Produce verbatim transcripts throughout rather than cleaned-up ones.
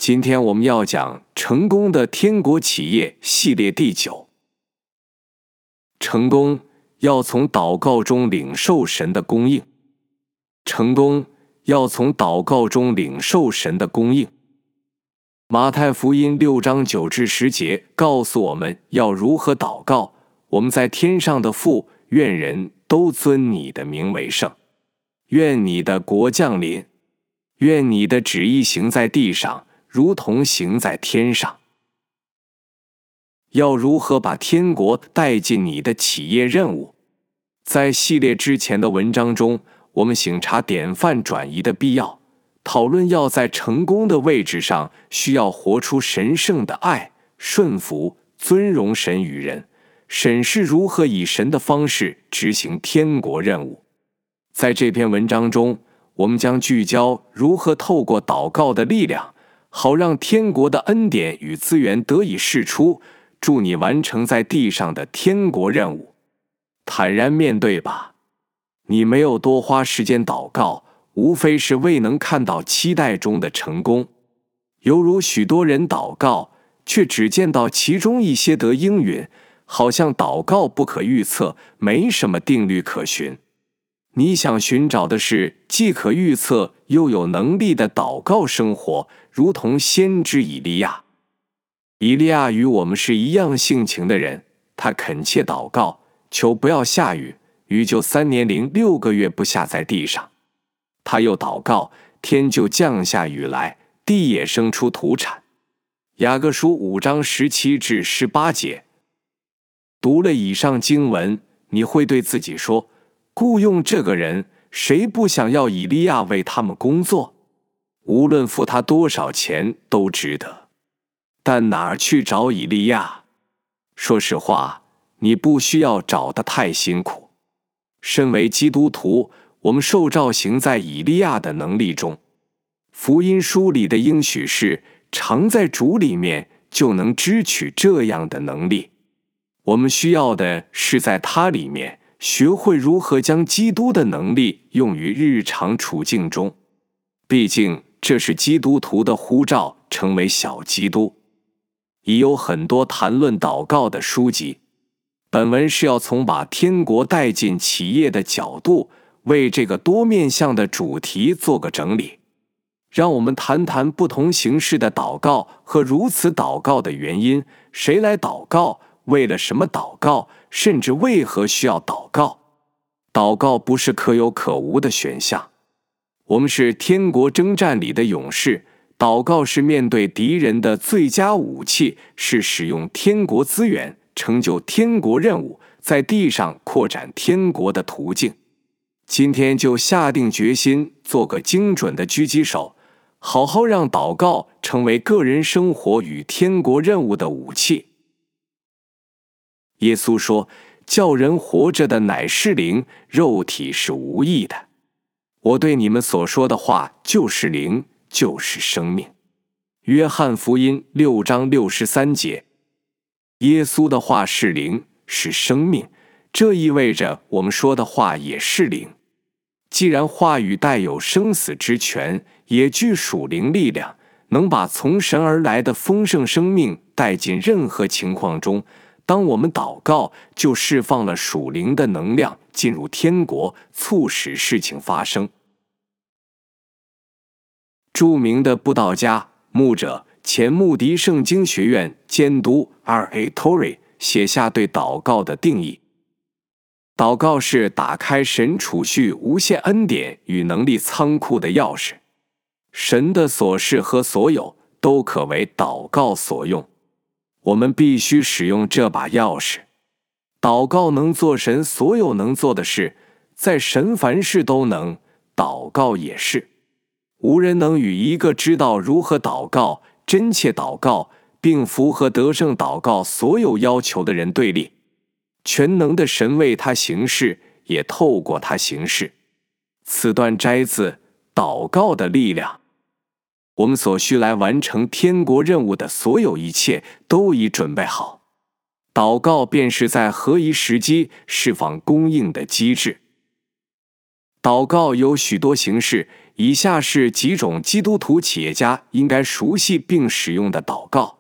今天我们要讲成功的天国企业系列第九。成功要从祷告中领受神的供应。成功要从祷告中领受神的供应。马太福音六章九至十节告诉我们要如何祷告。我们在天上的父，愿人都尊你的名为圣。愿你的国降临。愿你的旨意行在地上，如同行在天上。要如何把天国带进你的企业任务？在系列之前的文章中，我们省察典范转移的必要，讨论要在成功的位置上需要活出神圣的爱、顺服、尊荣神与人，审视如何以神的方式执行天国任务。在这篇文章中，我们将聚焦如何透过祷告的力量，好让天国的恩典与资源得以释出，助你完成在地上的天国任务。坦然面对吧，你没有多花时间祷告，无非是未能看到期待中的成功。犹如许多人祷告，却只见到其中一些得应允，好像祷告不可预测，没什么定律可循。你想寻找的是既可预测又有能力的祷告生活，如同先知以利亚。以利亚与我们是一样性情的人，他恳切祷告，求不要下雨，雨就三年零六个月不下在地上。他又祷告，天就降下雨来，地也生出土产。雅各书五章十七至十八节。读了以上经文，你会对自己说，雇用这个人，谁不想要以利亚为他们工作？无论付他多少钱都值得。但哪儿去找以利亚？说实话，你不需要找得太辛苦。身为基督徒，我们受召行在以利亚的能力中。福音书里的应许是，常在主里面就能支取这样的能力。我们需要的是在他里面学会如何将基督的能力用于日常处境中。毕竟这是基督徒的呼召，成为小基督。已有很多谈论祷告的书籍。本文是要从把天国带进企业的角度，为这个多面向的主题做个整理。让我们谈谈不同形式的祷告和如此祷告的原因，谁来祷告，为了什么祷告，甚至为何需要祷告。祷告不是可有可无的选项。我们是天国征战里的勇士，祷告是面对敌人的最佳武器，是使用天国资源成就天国任务，在地上扩展天国的途径。今天就下定决心做个精准的狙击手，好好让祷告成为个人生活与天国任务的武器。耶稣说，叫人活着的乃是灵，肉体是无益的。我对你们所说的话就是灵，就是生命。约翰福音六章六十三节。耶稣的话是灵，是生命，这意味着我们说的话也是灵。既然话语带有生死之权，也具属灵力量，能把从神而来的丰盛生命带进任何情况中，当我们祷告，就释放了属灵的能量进入天国，促使事情发生。著名的布道家、牧者、前穆迪圣经学院监督 R A Torrey 写下对祷告的定义。祷告是打开神储蓄无限恩典与能力仓库的钥匙。神的所事和所有都可为祷告所用。我们必须使用这把钥匙。祷告能做神所有能做的事，在神凡事都能，祷告也是。无人能与一个知道如何祷告、真切祷告，并符合得胜祷告所有要求的人对立。全能的神为他行事，也透过他行事。此段摘自《祷告的力量》。我们所需来完成天国任务的所有一切都已准备好。祷告便是在合宜时机释放供应的机制。祷告有许多形式， 以下是几种基督徒企业家应该熟悉并使用的祷告。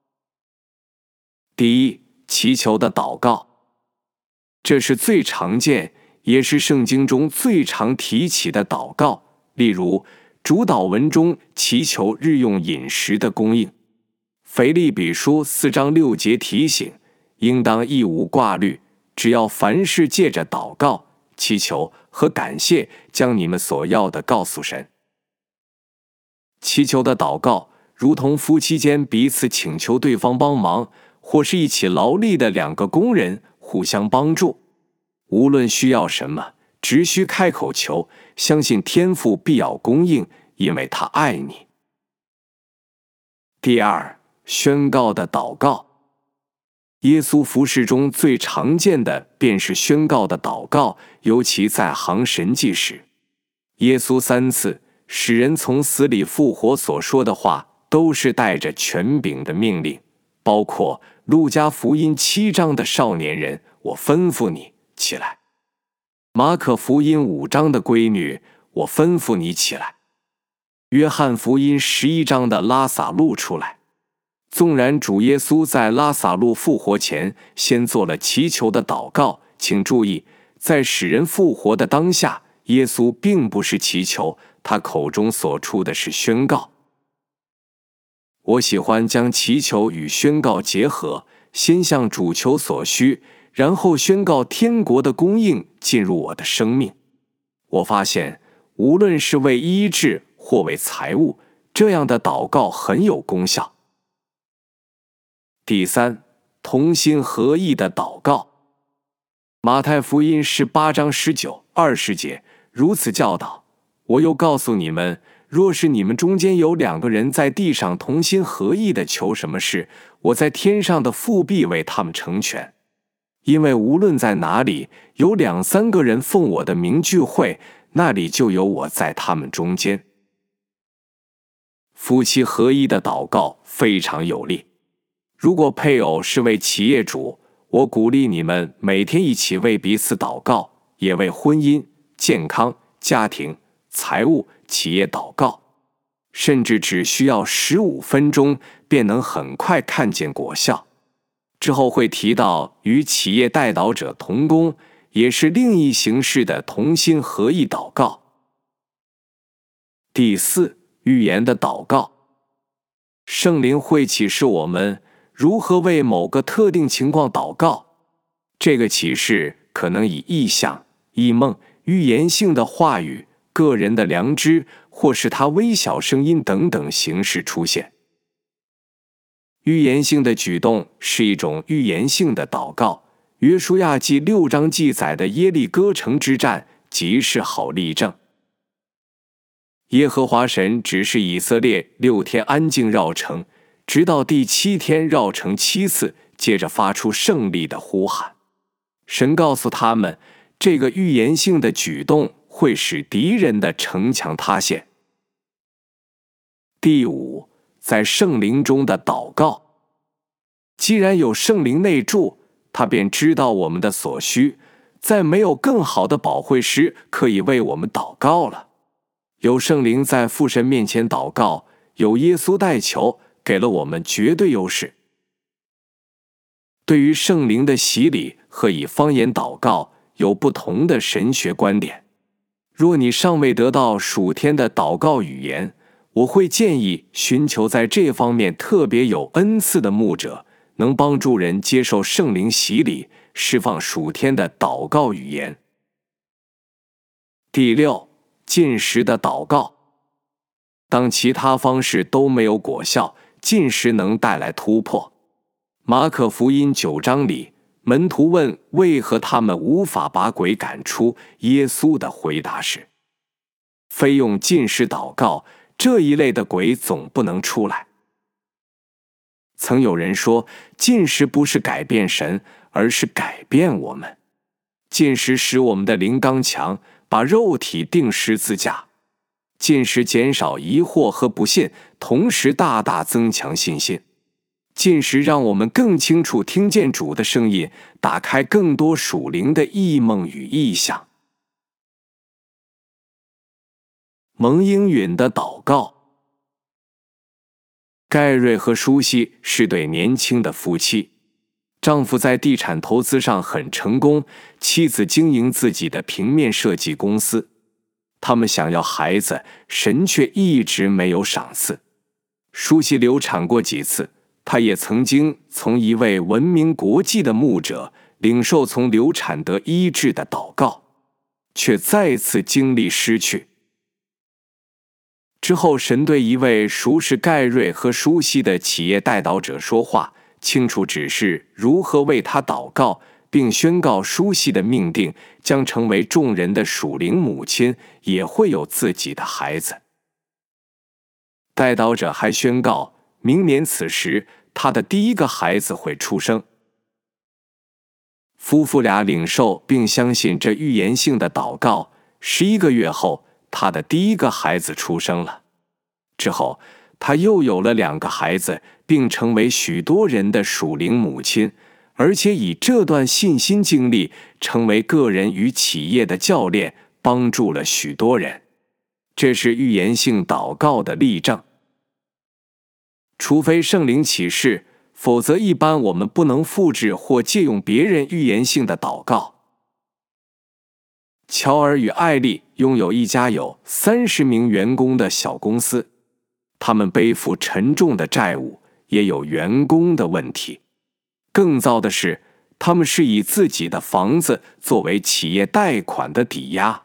第一，祈求的祷告。这是最常见，也是圣经中最常提起的祷告。例如，主祷文中祈求日用饮食的供应。腓立比书四章六节提醒，应当一无挂虑，只要凡事借着祷告、祈求和感谢，将你们所要的告诉神。祈求的祷告，如同夫妻间彼此请求对方帮忙，或是一起劳力的两个工人互相帮助。无论需要什么，只需开口求，相信天父必要供应，因为他爱你。第二，宣告的祷告。耶稣服事中最常见的便是宣告的祷告，尤其在行神迹时。耶稣三次使人从死里复活所说的话，都是带着权柄的命令，包括路加福音七章的少年人，我吩咐你起来；马可福音五章的闺女，我吩咐你起来；约翰福音十一章的拉撒路出来。纵然主耶稣在拉撒路复活前先做了祈求的祷告，请注意，在使人复活的当下，耶稣并不是祈求，他口中所出的是宣告。我喜欢将祈求与宣告结合，先向主求所需，然后宣告天国的供应进入我的生命。我发现，无论是为医治或为财物，这样的祷告很有功效。第三，同心合意的祷告。马太福音十八章十九、二十节如此教导：我又告诉你们，若是你们中间有两个人在地上同心合意的求什么事，我在天上的父必为他们成全。因为无论在哪里有两三个人奉我的名聚会，那里就有我在他们中间。夫妻合一的祷告非常有力。如果配偶是位企业主，我鼓励你们每天一起为彼此祷告，也为婚姻、健康、家庭、财务、企业祷告，甚至只需要十五分钟，便能很快看见果效。之后会提到与企业代祷者同工，也是另一形式的同心合意祷告。第四，预言的祷告。圣灵会启示我们如何为某个特定情况祷告。这个启示可能以意象、异梦、预言性的话语、个人的良知，或是他微小声音等等形式出现。预言性的举动是一种预言性的祷告。约书亚记六章记载的耶利哥城之战即是好例证。耶和华神指示以色列六天安静绕城，直到第七天绕城七次，接着发出胜利的呼喊。神告诉他们，这个预言性的举动会使敌人的城墙塌陷。第五，在圣灵中的祷告。既然有圣灵内住，他便知道我们的所需，再没有更好的保惠师可以为我们祷告了。有圣灵在父神面前祷告，有耶稣代求，给了我们绝对优势。对于圣灵的洗礼和以方言祷告有不同的神学观点。若你尚未得到属天的祷告语言，我会建议寻求在这方面特别有恩赐的牧者，能帮助人接受圣灵洗礼，释放属天的祷告语言。第六，禁食的祷告。当其他方式都没有果效，禁食能带来突破。马可福音九章里，门徒问为何他们无法把鬼赶出，耶稣的回答是：非用禁食祷告，这一类的鬼总不能出来。曾有人说，禁食不是改变神，而是改变我们。禁食使我们的灵刚强，把肉体钉十字架。禁食减少疑惑和不信，同时大大增强信心。禁食让我们更清楚听见主的声音，打开更多属灵的异梦与异象。 蒙应允的祷告。盖瑞和舒西是对年轻的夫妻，丈夫在地产投资上很成功，妻子经营自己的平面设计公司。他们想要孩子，神却一直没有赏赐。舒西流产过几次，她也曾经从一位闻名国际的牧者领受从流产得医治的祷告，却再次经历失去。之后，神对一位熟识盖瑞和舒西的企业代祷者说话，清楚指示如何为他祷告，并宣告舒西的命定将成为众人的属灵母亲，也会有自己的孩子。代祷者还宣告，明年此时他的第一个孩子会出生。夫妇俩领受并相信这预言性的祷告，十一个月后，他的第一个孩子出生了。之后，他又有了两个孩子，并成为许多人的属灵母亲，而且以这段信心经历成为个人与企业的教练，帮助了许多人。这是预言性祷告的例证。除非圣灵启示，否则一般我们不能复制或借用别人预言性的祷告。乔尔与艾丽拥有一家有三十名员工的小公司，他们背负沉重的债务，也有员工的问题。更糟的是，他们是以自己的房子作为企业贷款的抵押。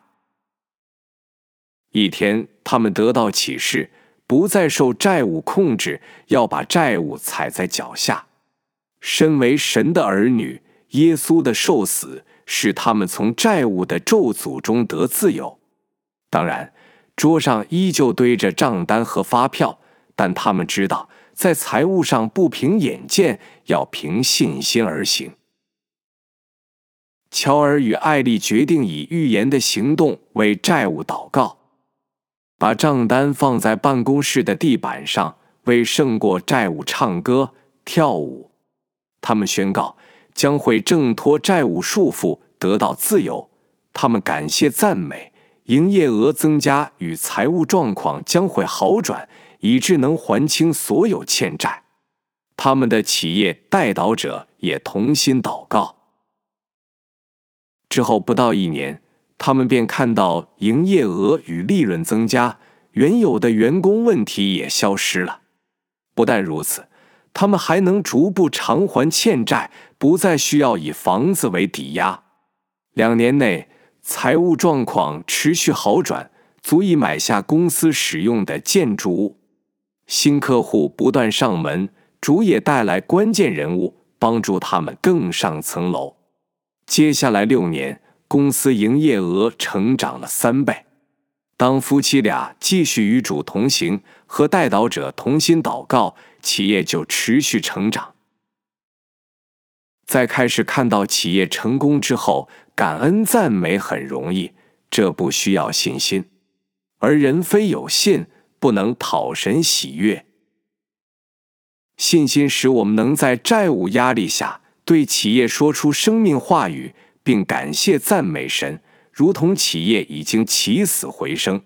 一天，他们得到启示，不再受债务控制，要把债务踩在脚下。身为神的儿女，耶稣的受死使他们从债务的咒诅中得自由。当然，桌上依旧堆着账单和发票，但他们知道，在财务上不凭眼见，要凭信心而行。乔尔与艾丽决定以预言的行动为债务祷告，把账单放在办公室的地板上，为胜过债务唱歌跳舞。他们宣告将会挣脱债务束缚，得到自由。他们感谢赞美，营业额增加与财务状况将会好转，以致能还清所有欠债。他们的企业代祷者也同心祷告。之后不到一年，他们便看到营业额与利润增加，原有的员工问题也消失了。不但如此，他们还能逐步偿还欠债，不再需要以房子为抵押。两年内，财务状况持续好转，足以买下公司使用的建筑物。新客户不断上门，主也带来关键人物，帮助他们更上层楼。接下来六年，公司营业额成长了三倍。当夫妻俩继续与主同行，和代祷者同心祷告，企业就持续成长。在开始看到企业成功之后，感恩赞美很容易，这不需要信心。而人非有信，不能讨神喜悦。信心使我们能在债务压力下，对企业说出生命话语，并感谢赞美神，如同企业已经起死回生。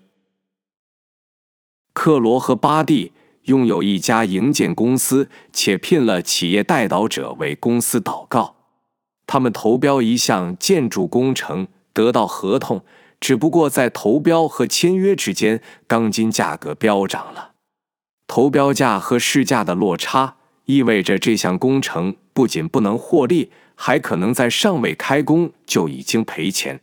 克罗和巴蒂拥有一家营建公司，且聘了企业代祷者为公司祷告。他们投标一项建筑工程，得到合同，只不过在投标和签约之间，钢筋价格飙涨了。投标价和市价的落差，意味着这项工程不仅不能获利，还可能在尚未开工就已经赔钱。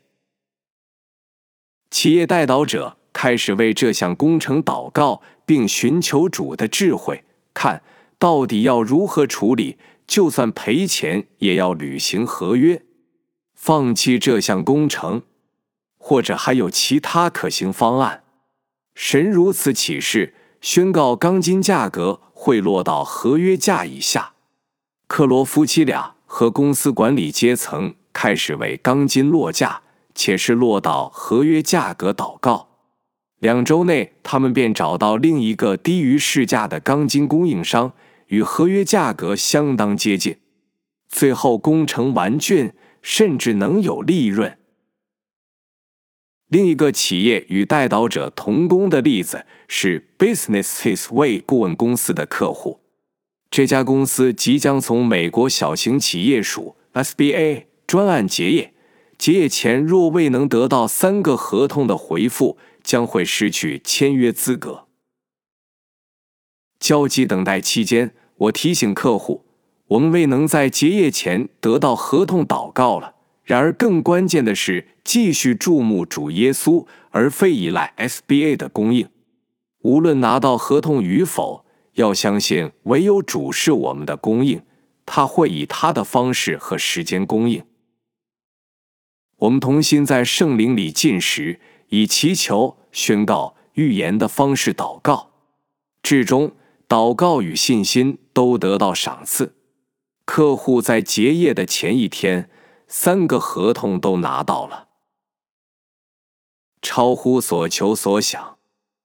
企业代祷者开始为这项工程祷告，并寻求主的智慧，看到底要如何处理，就算赔钱也要履行合约。放弃这项工程，或者还有其他可行方案。神如此启示，宣告钢筋价格会落到合约价以下。克罗夫妻俩和公司管理阶层开始为钢筋落价，且是落到合约价格祷告。两周内，他们便找到另一个低于市价的钢筋供应商，与合约价格相当接近。最后工程完竣，甚至能有利润。 另一个企业与代祷者同工的例子是 Business His Way 顾问公司的客户。这家公司即将从美国小型企业署 S B A 专案结业，结业前若未能得到三个合同的回复，将会失去签约资格。焦急等待期间，我提醒客户，我们未能在结业前得到合同祷告了。然而更关键的是继续注目主耶稣，而非依赖 S B A 的供应。无论拿到合同与否，要相信唯有主是我们的供应，他会以他的方式和时间供应。我们同心在圣灵里进食，以祈求、宣告、预言的方式祷告，至终祷告与信心都得到赏赐。客户在结业的前一天，三个合同都拿到了，超乎所求所想。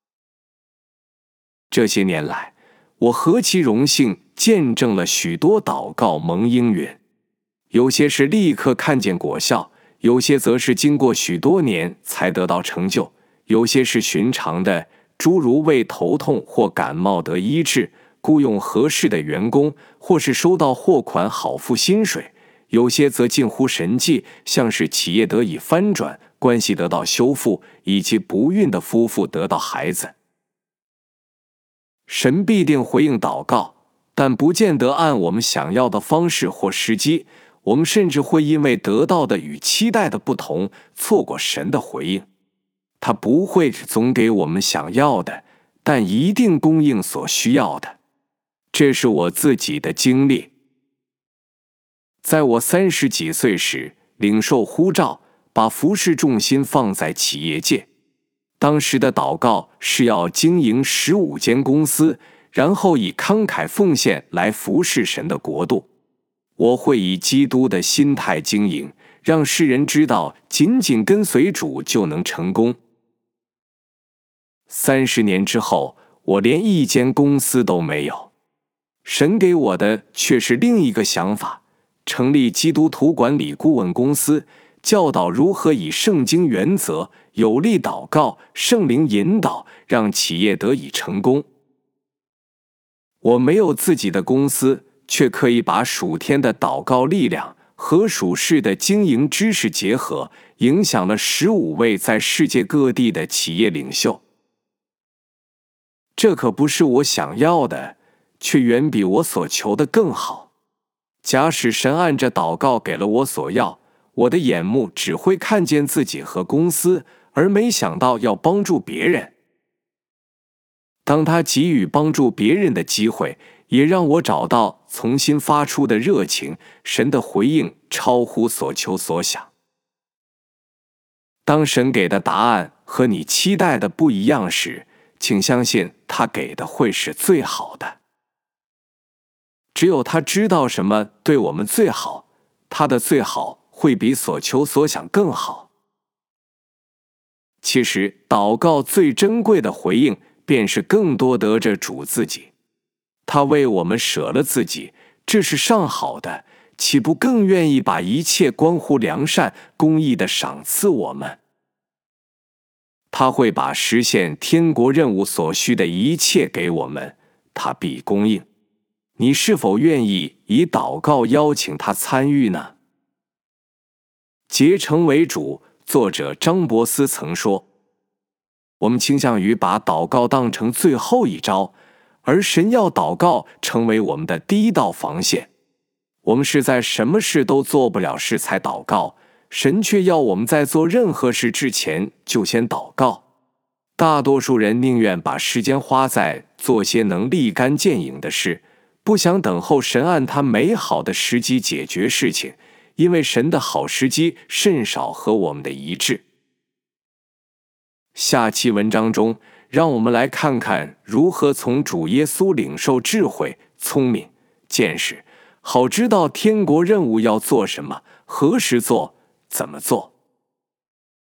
这些年来，我何其荣幸见证了许多祷告蒙应允，有些是立刻看见果效，有些则是经过许多年才得到成就，有些是寻常的，诸如为头痛或感冒得医治，雇用合适的员工，或是收到货款好付薪水，有些则近乎神迹，像是企业得以翻转，关系得到修复，以及不孕的夫妇得到孩子。神必定回应祷告，但不见得按我们想要的方式或时机，我们甚至会因为得到的与期待的不同，错过神的回应。他不会总给我们想要的，但一定供应所需要的。这是我自己的经历。在我三十几岁时，领受呼召，把服事重心放在企业界。当时的祷告是要经营十五间公司，然后以慷慨奉献来服事神的国度。我会以基督的心态经营，让世人知道仅仅跟随主就能成功。三十年之后，我连一间公司都没有。神给我的却是另一个想法，成立基督徒管理顾问公司，教导如何以圣经原则、有力祷告、圣灵引导，让企业得以成功。我没有自己的公司，却可以把属天的祷告力量和属世的经营知识结合，影响了十五位在世界各地的企业领袖。这可不是我想要的，却远比我所求的更好。假使神按着祷告给了我所要，我的眼目只会看见自己和公司，而没想到要帮助别人。当他给予帮助别人的机会，也让我找到从心发出的热情，神的回应超乎所求所想。当神给的答案和你期待的不一样时，请相信他给的会是最好的。只有他知道什么对我们最好，他的最好会比所求所想更好。其实祷告最珍贵的回应，便是更多得着主自己。他为我们舍了自己，这是上好的，岂不更愿意把一切关乎良善、公义的赏赐我们？他会把实现天国任务所需的一切给我们，他必供应。你是否愿意以祷告邀请他参与呢？竭诚为主，作者张伯斯曾说，我们倾向于把祷告当成最后一招，而神要祷告成为我们的第一道防线。我们是在什么事都做不了时才祷告，神却要我们在做任何事之前就先祷告。大多数人宁愿把时间花在做些能立竿见影的事，不想等候神按他美好的时机解决事情，因为神的好时机甚少和我们的一致。下期文章中，让我们来看看如何从主耶稣领受智慧、聪明、见识，好知道天国任务要做什么，何时做，怎么做。